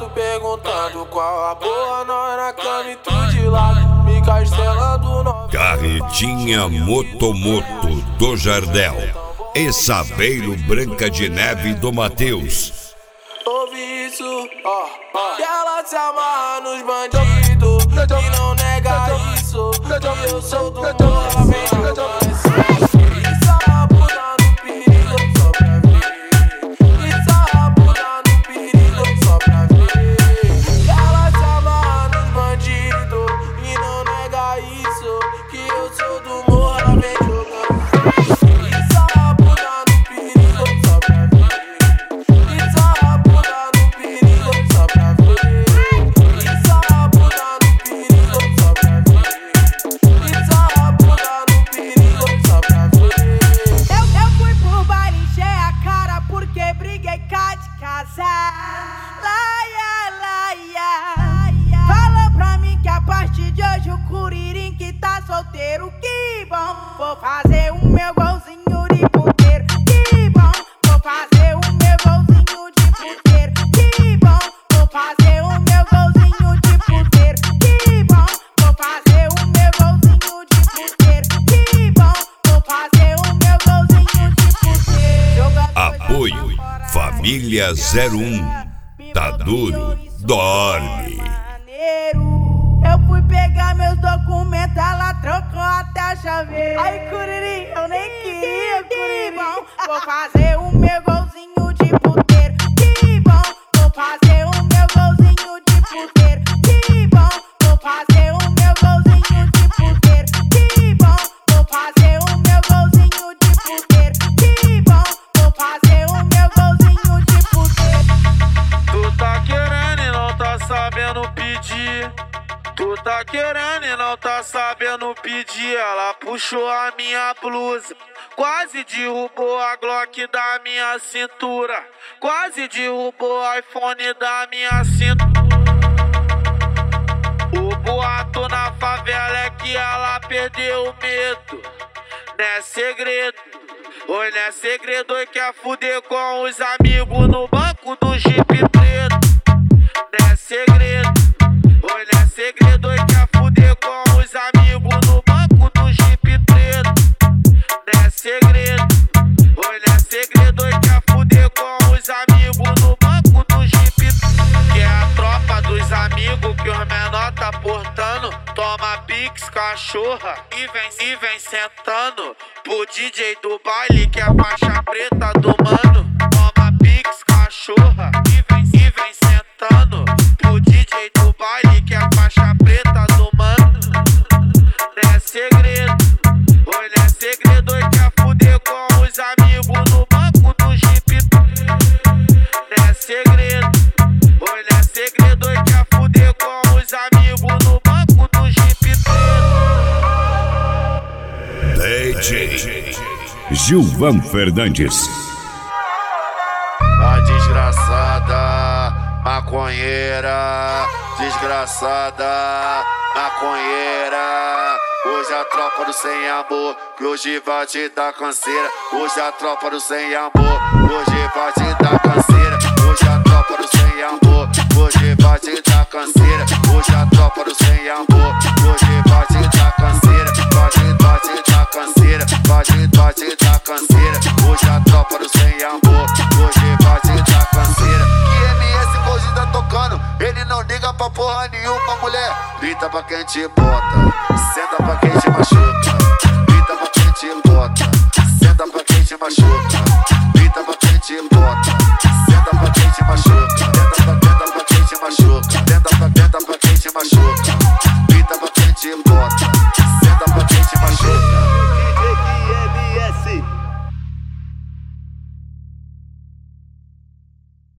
lado, perguntando qual a boa, nós na cama e tu de lado, me castelando no... Carretinha Motomoto do Jardel e Sabeiro Branca de Neve do Mateus. Ouvi isso, que ela se amarra nos bandidos e não nega isso, que eu sou do morro, vem que bom, vou fazer o meu golzinho de puteiro. Que bom, vou fazer o meu golzinho de puteiro. Que bom, vou fazer o meu golzinho de puteiro. Que bom, vou fazer o meu golzinho de puteiro. Que bom, vou fazer o meu golzinho de puteiro. Apoio Família 01. Tá duro, dorme. Eu fui pegar meus documentos, ela trocou até a chaveira. Ai, Curirim, eu nem queria, que bom, vou fazer o meu golzinho de puteiro. Que bom, vou fazer o meu golzinho de puteiro. Que bom, vou fazer o meu golzinho de puteiro. Que bom, vou fazer o meu golzinho de puteiro. Que bom, vou fazer o meu golzinho de puteiro. Tu tá querendo e não tá sabendo pedir. Tu tá querendo e não tá sabendo pedir. Ela puxou a minha blusa, quase derrubou a Glock da minha cintura, quase derrubou o iPhone da minha cintura. O boato na favela é que ela perdeu o medo. Não é segredo, oi, não é segredo, oi, quer fuder com os amigos no banco do Jeep preto. Não é segredo, oi, não é segredo, oi, quer fuder com os amigos no banco do Jeep preto. Não é segredo, oi, não é segredo, oi, quer fuder com os amigos no banco do Jeep preto. Que é a tropa dos amigos que os menor tá portando. Toma pix, cachorra e vem sentando pro DJ do baile que é a faixa preta do mano. Toma pix, cachorra e vem sentando pro DJ do baile que é a faixa preta do mano. Não é segredo, oi, não é segredo, oi, quer fuder com os amigos no banco do Jeep. Não é segredo, oi, não é segredo, oi, quer fuder com os amigos no banco do Jeep. DJ Gilvan Fernandes. A desgraçada maconheira, desgraçada maconheira. Hoje a tropa do sem amor, que hoje vai te dar canseira. Hoje a tropa do sem amor, hoje vai te dar canseira. Hoje a tropa do sem amor, hoje vai te dar canseira. Hoje a tropa do sem amor, hoje vai te dar canseira. Vai te dar canseira, vai te dar canseira. Hoje a tropa do sem amor, hoje vai te dar canseira. Que MS hoje tá tocando, ele não liga pra porra nenhuma, mulher. Grita pra quem te bota, senta pra quem te machuca. Grita pra quem te bota, senta pra quem te machuca.